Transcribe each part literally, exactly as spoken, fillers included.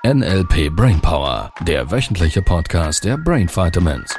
N L P Brainpower, der wöchentliche Podcast der Brain Vitamins.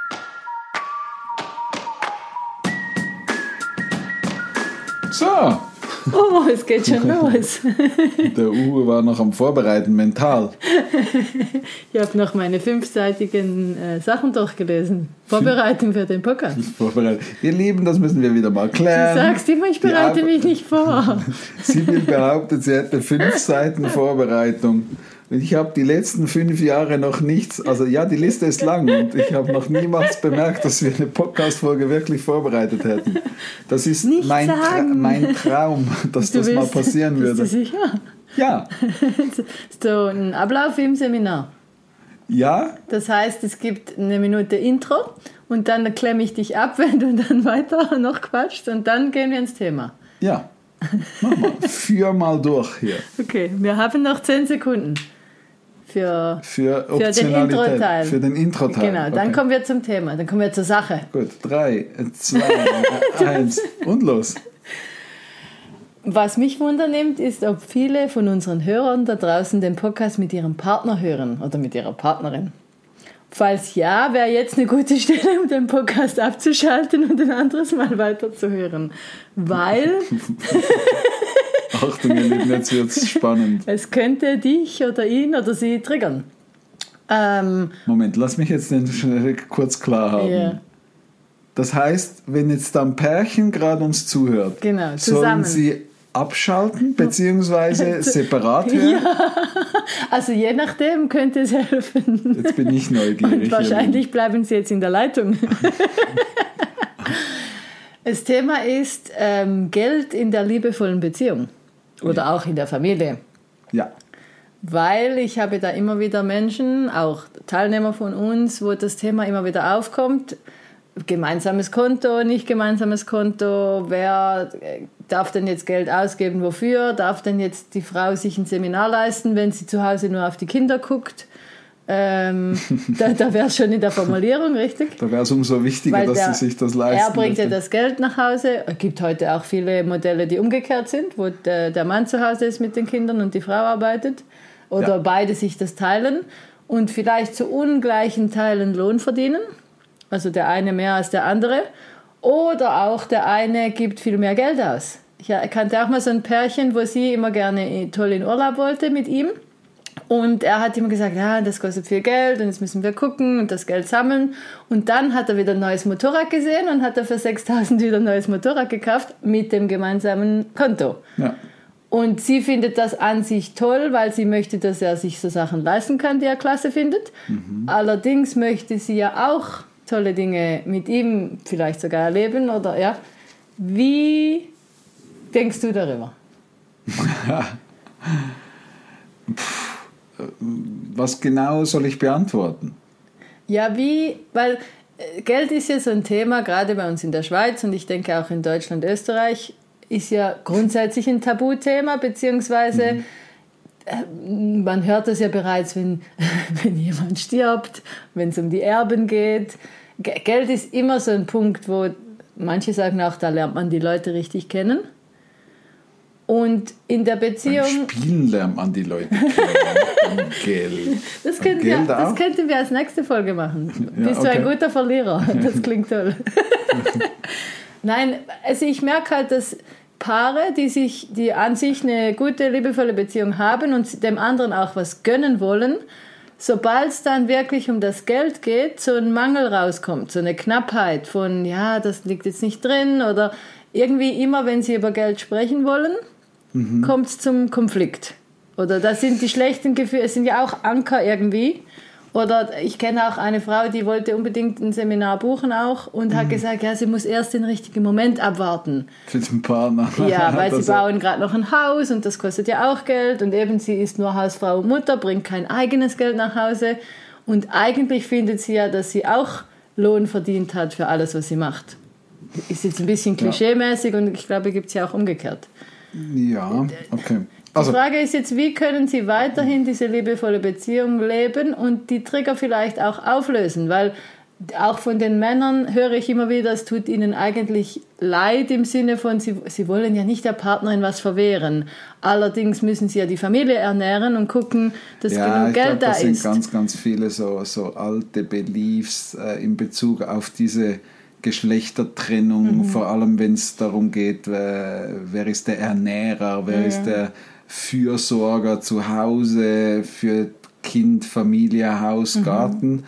So. Oh, es geht schon los. Der Uwe war noch am Vorbereiten, mental. Ich habe noch meine fünfseitigen äh, Sachen durchgelesen. Vorbereitung für den Podcast. Vorbereitet. Ihr Lieben, das müssen wir wieder mal klären. Du sagst immer, ich bereite mich nicht vor. Sibyl behauptet, sie hätte fünf Seiten Vorbereitung. Und ich habe die letzten fünf Jahre noch nichts, also ja, die Liste ist lang und ich habe noch niemals bemerkt, dass wir eine Podcast-Folge wirklich vorbereitet hätten. Das ist mein, Tra- mein Traum, dass Du das willst, mal passieren würde. Bist du sicher? Ja. So ein Ablauf im Seminar. Ja? Das heißt, es gibt eine Minute Intro und dann klemme ich dich ab, wenn du dann weiter noch quatschst und dann gehen wir ins Thema. Ja. Mach mal. Führ mal durch hier. Okay, wir haben noch zehn Sekunden. Für, Für, für den Intro-Teil. Für den Intro-Teil. Genau, dann okay. kommen wir zum Thema, dann kommen wir zur Sache. Gut, drei, zwei, eins und los. Was mich wundernimmt, ist, ob viele von unseren Hörern da draußen den Podcast mit ihrem Partner hören oder mit ihrer Partnerin. Falls ja, wäre jetzt eine gute Stelle, um den Podcast abzuschalten und ein anderes Mal weiterzuhören. Weil... Achtung, ihr Lieben, jetzt wird es spannend. Es könnte dich oder ihn oder sie triggern. Ähm, Moment, lass mich jetzt den schnell kurz klar haben. Yeah. Das heißt, wenn jetzt da ein Pärchen gerade uns zuhört, Genau, sollen zusammen. sie abschalten bzw. separat hören? Ja, also je nachdem könnte es helfen. Jetzt bin ich neugierig. Und wahrscheinlich bleiben sie jetzt in der Leitung. Das Thema ist ähm, Geld in der liebevollen Beziehung oder Ja. auch in der Familie. Ja. Weil ich habe da immer wieder Menschen, auch Teilnehmer von uns, wo das Thema immer wieder aufkommt. Gemeinsames Konto, nicht gemeinsames Konto, wer darf denn jetzt Geld ausgeben, wofür? Darf denn jetzt die Frau sich ein Seminar leisten, wenn sie zu Hause nur auf die Kinder guckt? Ähm, da da wäre es schon in der Formulierung, richtig? Da wäre es umso wichtiger, Weil dass der, sie sich das leisten. Er bringt ja möchte. das Geld nach Hause. Es gibt heute auch viele Modelle, die umgekehrt sind, wo der, der Mann zu Hause ist mit den Kindern und die Frau arbeitet. Oder Ja. beide sich das teilen und vielleicht zu ungleichen Teilen Lohn verdienen. Also der eine mehr als der andere. Oder auch der eine gibt viel mehr Geld aus. Ich kannte auch mal so ein Pärchen, wo sie immer gerne toll in Urlaub wollte mit ihm. Und er hat immer gesagt, ja, das kostet viel Geld und jetzt müssen wir gucken und das Geld sammeln. Und dann hat er wieder ein neues Motorrad gesehen und hat er für sechstausend wieder ein neues Motorrad gekauft mit dem gemeinsamen Konto. Ja. Und sie findet das an sich toll, weil sie möchte, dass er sich so Sachen leisten kann, die er klasse findet. Mhm. Allerdings möchte sie ja auch tolle Dinge mit ihm vielleicht sogar erleben. Oder, ja. Wie denkst du darüber? Was genau soll ich beantworten? Ja, wie, weil Geld ist ja so ein Thema, gerade bei uns in der Schweiz und ich denke auch in Deutschland, Österreich, ist ja grundsätzlich ein Tabuthema, beziehungsweise mhm. man hört das ja bereits, wenn, wenn jemand stirbt, wenn es um die Erben geht. G- Geld ist immer so ein Punkt, wo manche sagen auch, da lernt man die Leute richtig kennen. Und in der Beziehung... Beim Spielen lernt man die Leute kennen. Geld. Das könnten, wir, das könnten wir als nächste Folge machen. Ja, Bist okay. du ein guter Verlierer? Das klingt toll. Nein, also ich merke halt, dass Paare, die, sich, die an sich eine gute, liebevolle Beziehung haben und dem anderen auch was gönnen wollen, sobald es dann wirklich um das Geld geht, so ein Mangel rauskommt, so eine Knappheit von, ja, das liegt jetzt nicht drin oder irgendwie immer, wenn sie über Geld sprechen wollen, mhm. kommt es zum Konflikt. Oder das sind die schlechten Gefühle, es sind ja auch Anker irgendwie. Oder ich kenne auch eine Frau, die wollte unbedingt ein Seminar buchen auch und mhm. hat gesagt, ja, sie muss erst den richtigen Moment abwarten. Für den Partner. Ja, weil sie bauen gerade noch ein Haus und das kostet ja auch Geld und eben sie ist nur Hausfrau und Mutter, bringt kein eigenes Geld nach Hause und eigentlich findet sie ja, dass sie auch Lohn verdient hat für alles, was sie macht. Ist jetzt ein bisschen klischeemäßig und ich glaube, gibt es ja auch umgekehrt. Ja, okay. Also, die Frage ist jetzt, wie können Sie weiterhin diese liebevolle Beziehung leben und die Trigger vielleicht auch auflösen? Weil auch von den Männern höre ich immer wieder, es tut ihnen eigentlich leid im Sinne von, sie, sie wollen ja nicht der Partnerin was verwehren. Allerdings müssen sie ja die Familie ernähren und gucken, dass ja, genug Geld glaub, da das ist. Ja, sind ganz, ganz viele so, so alte Beliefs äh, in Bezug auf diese Geschlechtertrennung, mhm. vor allem wenn es darum geht, wer, wer ist der Ernährer, wer ja. ist der Fürsorger zu Hause für Kind, Familie, Haus, mhm. Garten.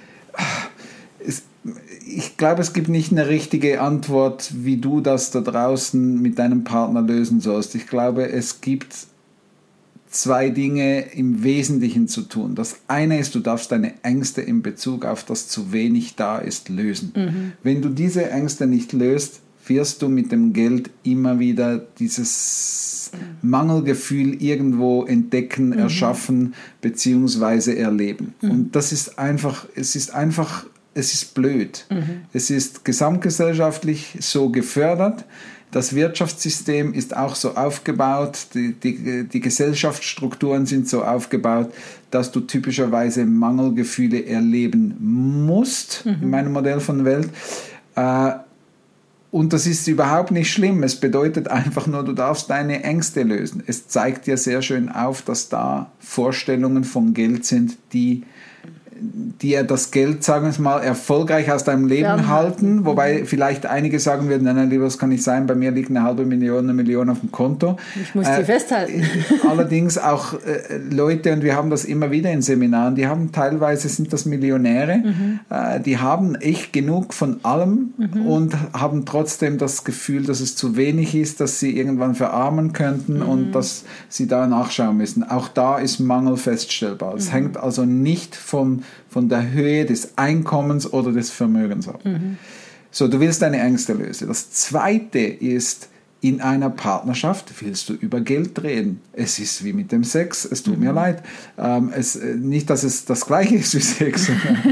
Es, ich glaube, es gibt nicht eine richtige Antwort, wie du das da draußen mit deinem Partner lösen sollst. Ich glaube, es gibt zwei Dinge im Wesentlichen zu tun. Das eine ist, du darfst deine Ängste in Bezug auf das zu wenig da ist lösen. Mhm. Wenn du diese Ängste nicht löst, wirst du mit dem Geld immer wieder dieses Mangelgefühl irgendwo entdecken, mhm. erschaffen bzw. erleben. Mhm. Und das ist einfach, es ist einfach, es ist blöd. Mhm. Es ist gesamtgesellschaftlich so gefördert. Das Wirtschaftssystem ist auch so aufgebaut, die, die, die Gesellschaftsstrukturen sind so aufgebaut, dass du typischerweise Mangelgefühle erleben musst, mhm. in meinem Modell von Welt. Äh, Und das ist überhaupt nicht schlimm. Es bedeutet einfach nur, du darfst deine Ängste lösen. Es zeigt dir sehr schön auf, dass da Vorstellungen von Geld sind, die dir das Geld, sagen wir mal, erfolgreich aus deinem Leben ja. halten. Wobei vielleicht einige sagen würden, nein, nein, lieber, das kann nicht sein, bei mir liegt eine halbe Million, eine Million auf dem Konto. Ich muss die äh, festhalten. Allerdings auch äh, Leute, und wir haben das immer wieder in Seminaren, die haben teilweise, sind das Millionäre, mhm. äh, die haben echt genug von allem mhm. und haben trotzdem das Gefühl, dass es zu wenig ist, dass sie irgendwann verarmen könnten mhm. und dass sie da nachschauen müssen. Auch da ist Mangel feststellbar. Es mhm. hängt also nicht vom von der Höhe des Einkommens oder des Vermögens ab. Mhm. So, du willst deine Ängste lösen. Das Zweite ist, in einer Partnerschaft willst du über Geld reden. Es ist wie mit dem Sex, es tut mhm. mir leid. Ähm, es, nicht, dass es das Gleiche ist wie Sex.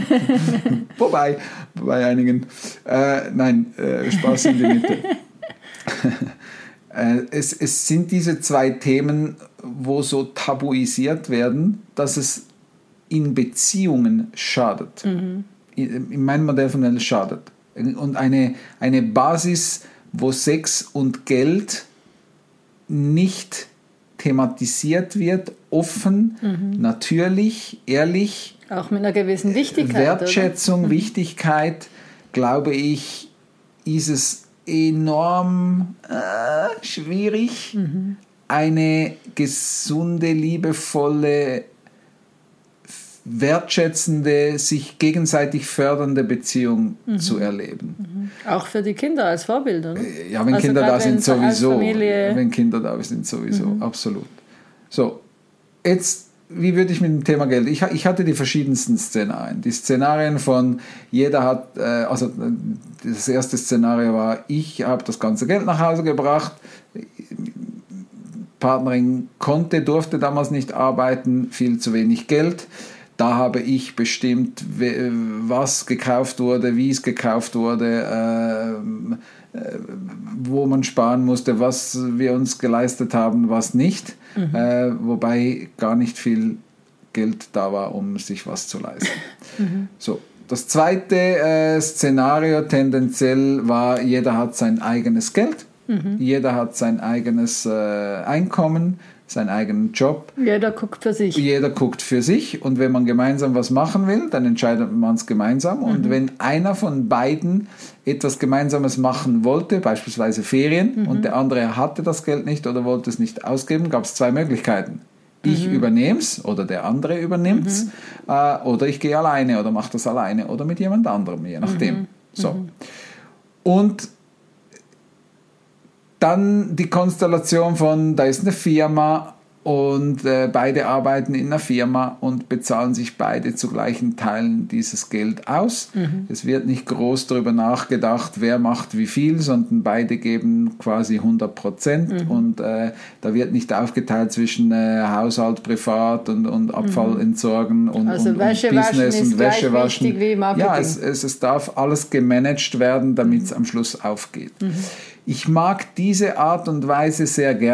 Wobei, bei einigen. Äh, nein, äh, Spaß in die Mitte. äh, es, es sind diese zwei Themen, wo so tabuisiert werden, dass es in Beziehungen schadet. Mhm. In, in meinem Modell von Welt schadet. Und eine, eine Basis, wo Sex und Geld nicht thematisiert wird, offen, mhm. natürlich, ehrlich. Auch mit einer gewissen Wichtigkeit. Wertschätzung, oder? Wichtigkeit, glaube ich, ist es enorm äh, schwierig, mhm. eine gesunde, liebevolle, wertschätzende, sich gegenseitig fördernde Beziehung mhm. zu erleben. Mhm. Auch für die Kinder als Vorbild, oder? Ja, wenn also Kinder da sind, sowieso. Wenn Kinder da sind, sowieso, mhm. absolut. So, jetzt, wie würde ich mit dem Thema Geld? Ich, ich hatte die verschiedensten Szenarien. Die Szenarien von, jeder hat, äh, also das erste Szenario war, ich habe das ganze Geld nach Hause gebracht, Partnerin konnte, durfte damals nicht arbeiten, viel zu wenig Geld. Da habe ich bestimmt, was gekauft wurde, wie es gekauft wurde, äh, wo man sparen musste, was wir uns geleistet haben, was nicht. Mhm. Äh, wobei gar nicht viel Geld da war, um sich was zu leisten. Mhm. So. Das zweite äh, Szenario tendenziell war, jeder hat sein eigenes Geld, mhm. jeder hat sein eigenes äh, Einkommen, seinen eigenen Job. Jeder guckt für sich. Jeder guckt für sich und wenn man gemeinsam was machen will, dann entscheidet man es gemeinsam. Mhm. Und wenn einer von beiden etwas Gemeinsames machen wollte, beispielsweise Ferien, mhm. und der andere hatte das Geld nicht oder wollte es nicht ausgeben, gab es zwei Möglichkeiten. Ich mhm. übernehme es oder der andere übernimmt es mhm. äh, oder ich gehe alleine oder mache das alleine oder mit jemand anderem, je nachdem. Mhm. So. Mhm. Und dann die Konstellation von, da ist eine Firma und äh, beide arbeiten in einer Firma und bezahlen sich beide zu gleichen Teilen dieses Geld aus. Mhm. Es wird nicht groß darüber nachgedacht, wer macht wie viel, sondern beide geben quasi hundert Prozent mhm. und äh, da wird nicht aufgeteilt zwischen äh, Haushalt, Privat und, und Abfall mhm. entsorgen und, also und, Wäsche und Business waschen und Wäsche waschen. Wichtig wie Marketing. Ja, es, es, es darf alles gemanagt werden, damit es am Schluss aufgeht. Mhm. Ich mag diese Art und Weise sehr gerne,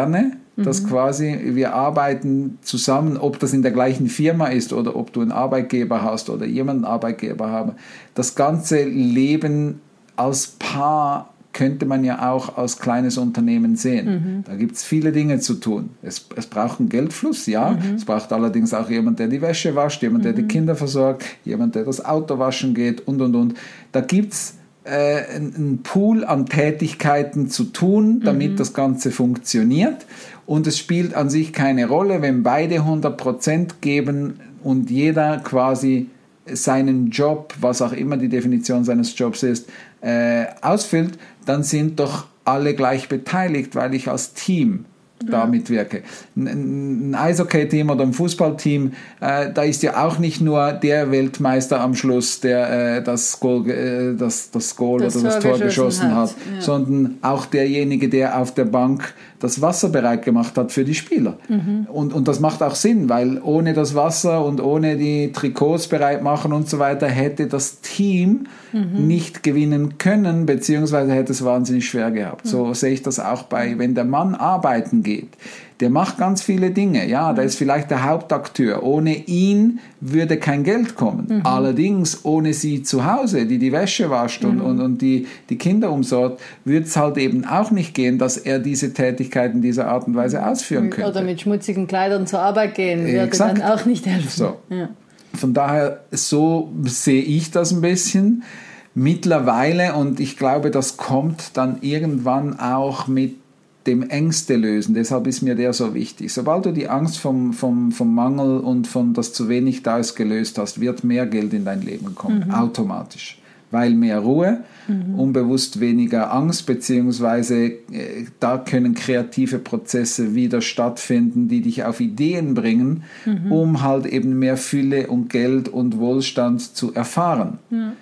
dass quasi wir arbeiten zusammen, ob das in der gleichen Firma ist oder ob du einen Arbeitgeber hast oder jemanden Arbeitgeber haben. Das ganze Leben als Paar könnte man ja auch als kleines Unternehmen sehen. Mhm. Da gibt es viele Dinge zu tun. Es, es braucht einen Geldfluss, ja. Mhm. Es braucht allerdings auch jemand, der die Wäsche wascht, jemand, der mhm. die Kinder versorgt, jemand, der das Auto waschen geht und, und, und. Da gibt es äh, einen Pool an Tätigkeiten zu tun, damit mhm. das Ganze funktioniert. Und es spielt an sich keine Rolle, wenn beide hundert Prozent geben und jeder quasi seinen Job, was auch immer die Definition seines Jobs ist, äh, ausfüllt, dann sind doch alle gleich beteiligt, weil ich als Team da mitwirke. Ein, ein Eishockey-Team oder ein Fußballteam, äh, da ist ja auch nicht nur der Weltmeister am Schluss, der äh, das Goal, äh, das, das Goal das oder das Tor geschossen hat, hat ja. sondern auch derjenige, der auf der Bank das Wasser bereit gemacht hat für die Spieler. Mhm. Und, und das macht auch Sinn, weil ohne das Wasser und ohne die Trikots bereit machen und so weiter hätte das Team mhm. nicht gewinnen können, beziehungsweise hätte es wahnsinnig schwer gehabt. Mhm. So sehe ich das auch bei, wenn der Mann arbeiten geht. Der macht ganz viele Dinge, ja, der ist vielleicht der Hauptakteur. Ohne ihn würde kein Geld kommen. Mhm. Allerdings ohne sie zu Hause, die die Wäsche wascht und, mhm. und, und die, die Kinder umsorgt, würde es halt eben auch nicht gehen, dass er diese Tätigkeiten dieser Art und Weise ausführen könnte. Oder mit schmutzigen Kleidern zur Arbeit gehen, würde Exakt. Dann auch nicht helfen. So. Ja. Von daher, so sehe ich das ein bisschen. Mittlerweile, und ich glaube, das kommt dann irgendwann auch mit dem Ängste lösen, deshalb ist mir der so wichtig. Sobald du die Angst vom, vom, vom Mangel und von das zu wenig da ist gelöst hast, wird mehr Geld in dein Leben kommen, mhm. automatisch. Weil mehr Ruhe, mhm. unbewusst weniger Angst, beziehungsweise äh, da können kreative Prozesse wieder stattfinden, die dich auf Ideen bringen, mhm. um halt eben mehr Fülle und Geld und Wohlstand zu erfahren. Mhm.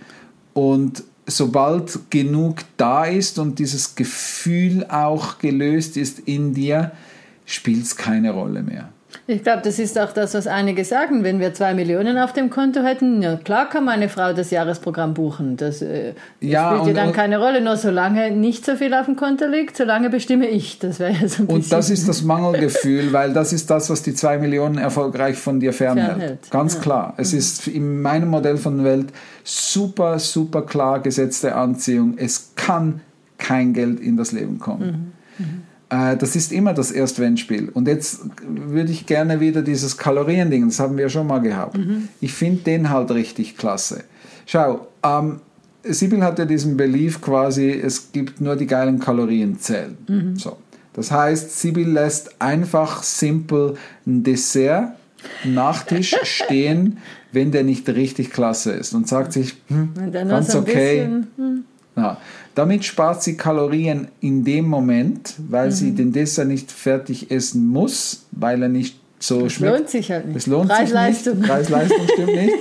Und sobald genug da ist und dieses Gefühl auch gelöst ist in dir, spielt es keine Rolle mehr. Ich glaube, das ist auch das, was einige sagen. Wenn wir zwei Millionen auf dem Konto hätten, ja klar kann meine Frau das Jahresprogramm buchen. Das, äh, das ja, spielt ja dann keine Rolle. Nur solange nicht so viel auf dem Konto liegt, solange bestimme ich. Das wäre ja so ein Und das ist das Mangelgefühl, weil das ist das, was die zwei Millionen erfolgreich von dir fernhält. fernhält. Ganz ja. klar. Es mhm. ist in meinem Modell von Welt super, super klar gesetzte Anziehung. Es kann kein Geld in das Leben kommen. Mhm. Mhm. Das ist immer das Erst-Wenn-Spiel. Und jetzt würde ich gerne wieder dieses Kalorien-Ding, das haben wir schon mal gehabt. Mhm. Ich finde den halt richtig klasse. Schau, ähm, Sibyl hat ja diesen Belief quasi, es gibt nur die geilen Kalorien zählen. Mhm. So. Das heißt, Sibyl lässt einfach simpel ein Dessert, einen Nachtisch stehen, wenn der nicht richtig klasse ist. Und sagt sich, hm, ganz okay. Bisschen, hm. Ja. Damit spart sie Kalorien in dem Moment, weil mhm. sie den Dessert nicht fertig essen muss, weil er nicht so das schmeckt. Das lohnt sich halt nicht. Das lohnt Preis-Leistung. sich nicht. Preis-Leistung stimmt nicht.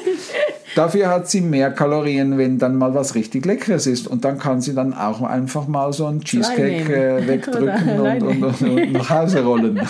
Dafür hat sie mehr Kalorien, wenn dann mal was richtig Leckeres ist. Und dann kann sie dann auch einfach mal so einen Cheesecake äh, wegdrücken und, und, und, und nach Hause rollen.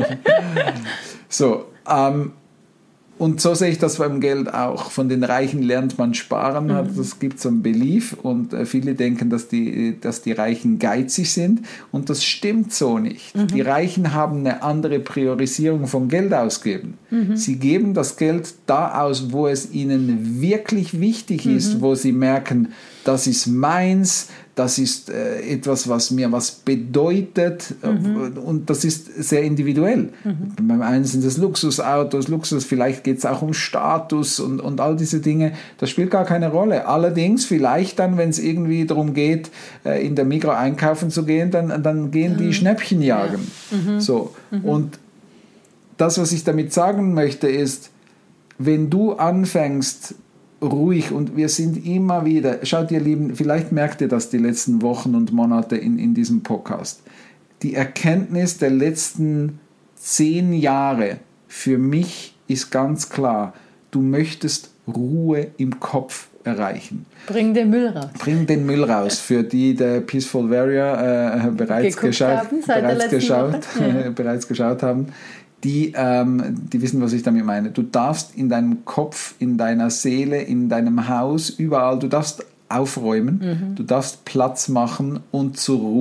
So, ähm, und so sehe ich das beim Geld auch. Von den Reichen lernt man sparen. Mhm. Das gibt so ein Belief. Und äh, viele denken, dass die, dass die Reichen geizig sind. Und das stimmt so nicht. Mhm. Die Reichen haben eine andere Priorisierung von Geld ausgeben. Mhm. Sie geben das Geld da aus, wo es ihnen wirklich wichtig ist, mhm. wo sie merken, das ist meins, das ist äh, etwas, was mir was bedeutet, mhm. und das ist sehr individuell. Mhm. Beim einen sind es Luxusautos, Luxus, vielleicht geht es auch um Status und, und all diese Dinge, das spielt gar keine Rolle. Allerdings vielleicht dann, wenn es irgendwie darum geht, äh, in der Migros einkaufen zu gehen, dann, dann gehen mhm. die Schnäppchen jagen. Ja. Mhm. So. Mhm. Und das, was ich damit sagen möchte, ist, wenn du anfängst, ruhig, und wir sind immer wieder, schaut ihr Lieben, vielleicht merkt ihr das die letzten Wochen und Monate in, in diesem Podcast. Die Erkenntnis der letzten zehn Jahre für mich ist ganz klar, du möchtest Ruhe im Kopf erreichen. Bring den Müll raus. Bring den Müll raus. Für die der Peaceful Warrior äh, bereits, geschaut, haben, bereits, geschaut, ja. bereits geschaut haben. Die, ähm, die wissen, was ich damit meine. Du darfst in deinem Kopf, in deiner Seele, in deinem Haus, überall, du darfst aufräumen, mhm. du darfst Platz machen und zur Ruhe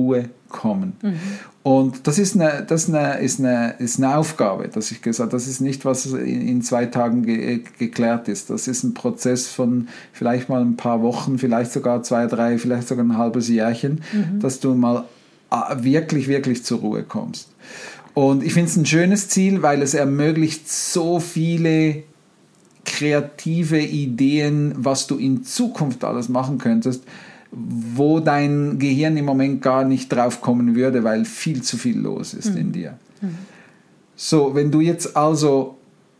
kommen. Mhm. Und das, ist eine, das ist eine, ist eine, ist eine Aufgabe, dass ich gesagt habe, das ist nicht, was in, in zwei Tagen ge, geklärt ist. Das ist ein Prozess von vielleicht mal ein paar Wochen, vielleicht sogar zwei, drei, vielleicht sogar ein halbes Jährchen, mhm. dass du mal wirklich, wirklich zur Ruhe kommst. Und ich finde es ein schönes Ziel, weil es ermöglicht so viele kreative Ideen, was du in Zukunft alles machen könntest, wo dein Gehirn im Moment gar nicht drauf kommen würde, weil viel zu viel los ist mhm. in dir. Mhm. So, wenn du jetzt also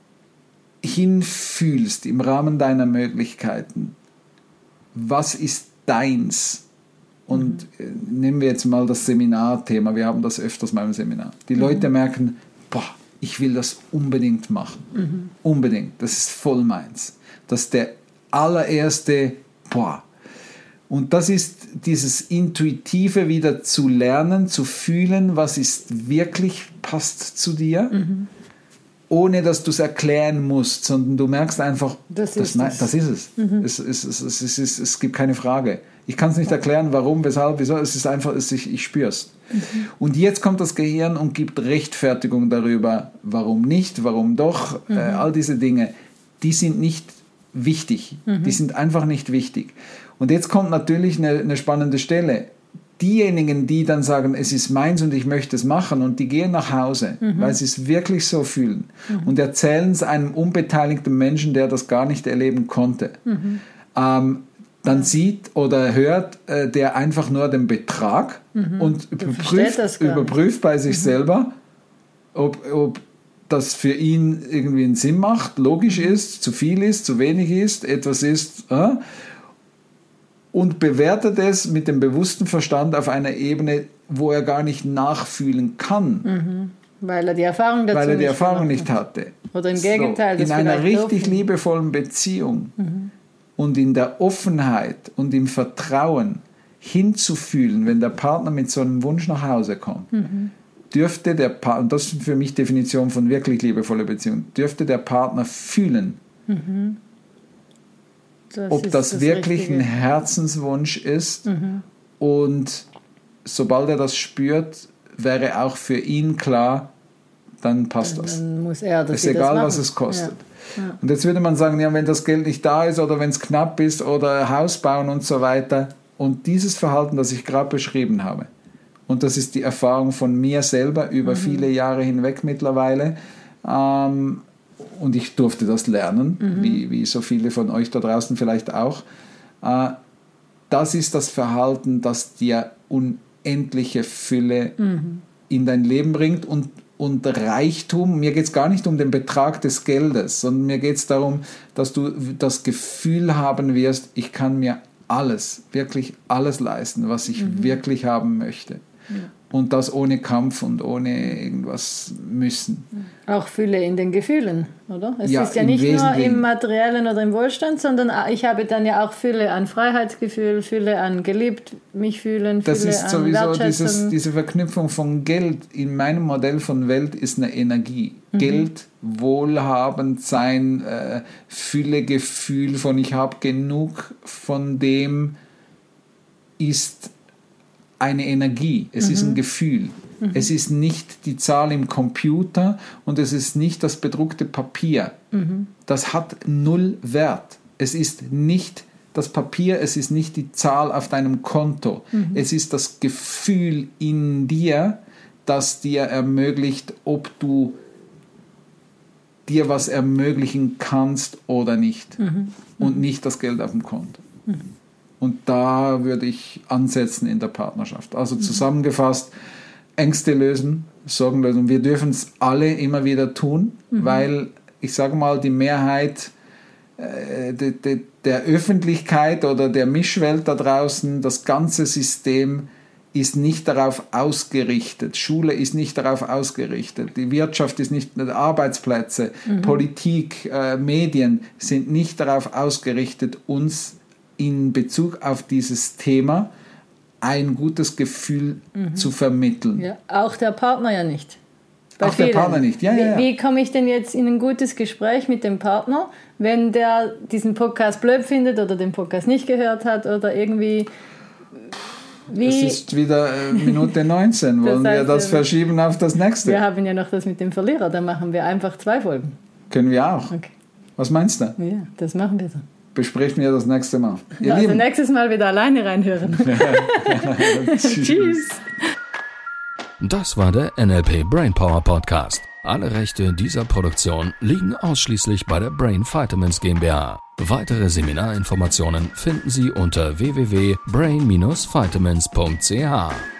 hinfühlst im Rahmen deiner Möglichkeiten, was ist deins? Und mhm. nehmen wir jetzt mal das Seminarthema, wir haben das öfters mal im Seminar. Die mhm. Leute merken, boah, ich will das unbedingt machen. Mhm. Unbedingt, das ist voll meins. Das ist der allererste, boah. Und das ist dieses Intuitive wieder zu lernen, zu fühlen, was ist wirklich, passt zu dir, mhm. ohne dass du es erklären musst, sondern du merkst einfach, das, das, ist, nein, das. das ist es. Mhm. Es, es, es, es, es, es. Es gibt keine Frage. Ich kann es nicht erklären, warum, weshalb, wieso. Es ist einfach, es, ich, ich spüre es. Mhm. Und jetzt kommt das Gehirn und gibt Rechtfertigung darüber, warum nicht, warum doch. Mhm. Äh, all diese Dinge, die sind nicht wichtig. Mhm. Die sind einfach nicht wichtig. Und jetzt kommt natürlich eine, eine spannende Stelle. Diejenigen, die dann sagen, es ist meins und ich möchte es machen, und die gehen nach Hause, mhm. weil sie es wirklich so fühlen mhm. und erzählen es einem unbeteiligten Menschen, der das gar nicht erleben konnte, mhm. ähm, dann sieht oder hört äh, der einfach nur den Betrag mhm. und überprüft, überprüft bei sich mhm. selber, ob, ob das für ihn irgendwie einen Sinn macht, logisch ist, zu viel ist, zu wenig ist, etwas ist, äh, und bewertet es mit dem bewussten Verstand auf einer Ebene, wo er gar nicht nachfühlen kann. Mhm. Weil er die Erfahrung dazu Weil er die nicht, Erfahrung nicht hatte. Oder im Gegenteil. So, in einer richtig dürfen. liebevollen Beziehung mhm. und in der Offenheit und im Vertrauen hinzufühlen, wenn der Partner mit so einem Wunsch nach Hause kommt, mhm. dürfte der Partner, und das ist für mich Definition von wirklich liebevoller Beziehung, dürfte der Partner fühlen, mhm. Das ob das, das wirklich Richtige. Ein Herzenswunsch ist mhm. und sobald er das spürt, wäre auch für ihn klar, dann passt dann, das. Dann muss er das ist egal, das was es kostet. Ja. Ja. Und jetzt würde man sagen, ja, wenn das Geld nicht da ist oder wenn es knapp ist oder Haus bauen und so weiter, und dieses Verhalten, das ich gerade beschrieben habe, und das ist die Erfahrung von mir selber über mhm. viele Jahre hinweg mittlerweile, ähm, und ich durfte das lernen, mhm. wie, wie so viele von euch da draußen vielleicht auch. Äh, das ist das Verhalten, das dir unendliche Fülle mhm. in dein Leben bringt und, und Reichtum. Mir geht es gar nicht um den Betrag des Geldes, sondern mir geht es darum, dass du das Gefühl haben wirst, ich kann mir alles, wirklich alles leisten, was ich mhm. wirklich haben möchte. Ja. Und das ohne Kampf und ohne irgendwas müssen. Auch Fülle in den Gefühlen, oder? Es ja, ist ja nicht nur im Materiellen oder im Wohlstand, sondern ich habe dann ja auch Fülle an Freiheitsgefühl, Fülle an geliebt, mich fühlen, Fülle das ist an sowieso Wertschätzung. Dieses, diese Verknüpfung von Geld in meinem Modell von Welt ist eine Energie. Mhm. Geld, Wohlhabend sein, äh, Füllegefühl von ich habe genug von dem ist eine Energie, es mhm. ist ein Gefühl. Mhm. Es ist nicht die Zahl im Computer und es ist nicht das bedruckte Papier. Mhm. Das hat null Wert. Es ist nicht das Papier, es ist nicht die Zahl auf deinem Konto. Mhm. Es ist das Gefühl in dir, das dir ermöglicht, ob du dir was ermöglichen kannst oder nicht. Mhm. Und nicht das Geld auf dem Konto. Mhm. Und da würde ich ansetzen in der Partnerschaft. Also zusammengefasst, Ängste lösen, Sorgen lösen. Wir dürfen es alle immer wieder tun, mhm. weil ich sage mal, die Mehrheit äh, de, de, der Öffentlichkeit oder der Mischwelt da draußen, das ganze System ist nicht darauf ausgerichtet. Schule ist nicht darauf ausgerichtet. Die Wirtschaft ist nicht, Arbeitsplätze, mhm. Politik, äh, Medien sind nicht darauf ausgerichtet, uns in Bezug auf dieses Thema ein gutes Gefühl mhm. zu vermitteln. Ja, auch der Partner ja nicht. Bei auch vielen. Der Partner nicht, ja, ja, ja. Wie, wie komme ich denn jetzt in ein gutes Gespräch mit dem Partner, wenn der diesen Podcast blöd findet oder den Podcast nicht gehört hat oder irgendwie Wie? Es ist wieder äh, Minute neunzehn. Wollen das heißt, wir das verschieben auf das nächste? Wir haben ja noch das mit dem Verlierer. Dann machen wir einfach zwei Folgen. Können wir auch. Okay. Was meinst du? Ja, das machen wir so. Besprechen wir das nächste Mal. Ihr also Lieben. Nächstes Mal wieder alleine reinhören. Tschüss. Das war der N L P Brainpower Podcast. Alle Rechte dieser Produktion liegen ausschließlich bei der Brain Vitamins GmbH. Weitere Seminarinformationen finden Sie unter w w w punkt brain dash vitamins punkt c h.